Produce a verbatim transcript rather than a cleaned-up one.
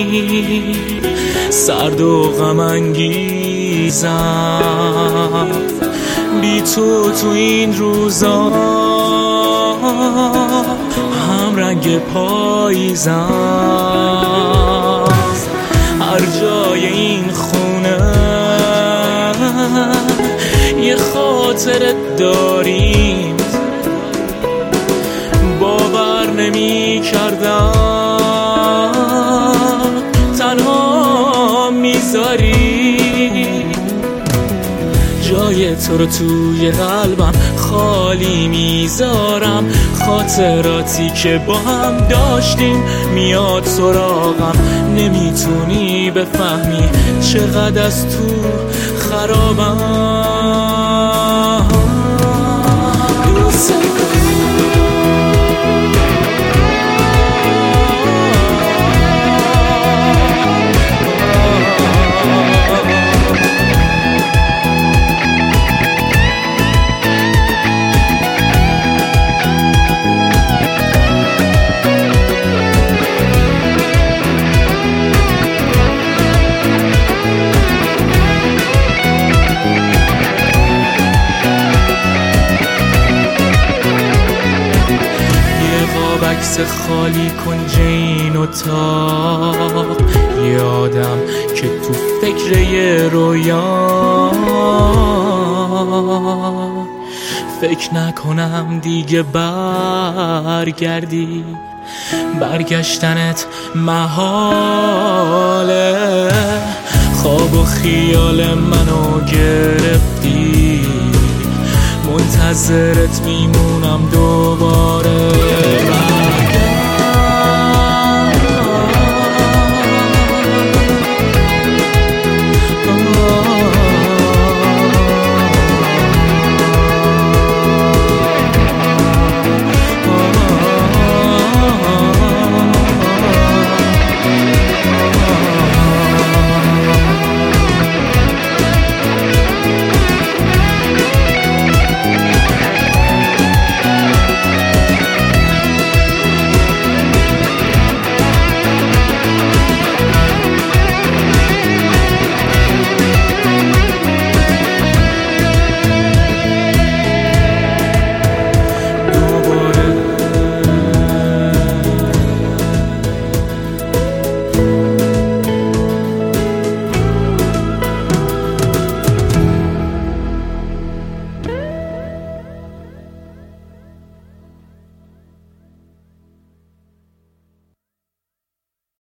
سرد و غم انگیزم، بی تو تو این روزا هم رنگ پاییزم. هر جای این خونه یه خاطرت داریم، باور نمی کردم تنها میذاری. جای تو رو توی قلبم خالی میذارم، خاطراتی که با هم داشتیم میاد سراغم. نمیتونی بفهمی چقدر از تو خرابم. دوست عکس خالی کنج این اتاق، یادم که تو فکر یه رویا، فکر نکنم دیگه برگردی، برگشتنت محاله. خواب و خیال منو گرفتی، منتظرت میمونم دوباره.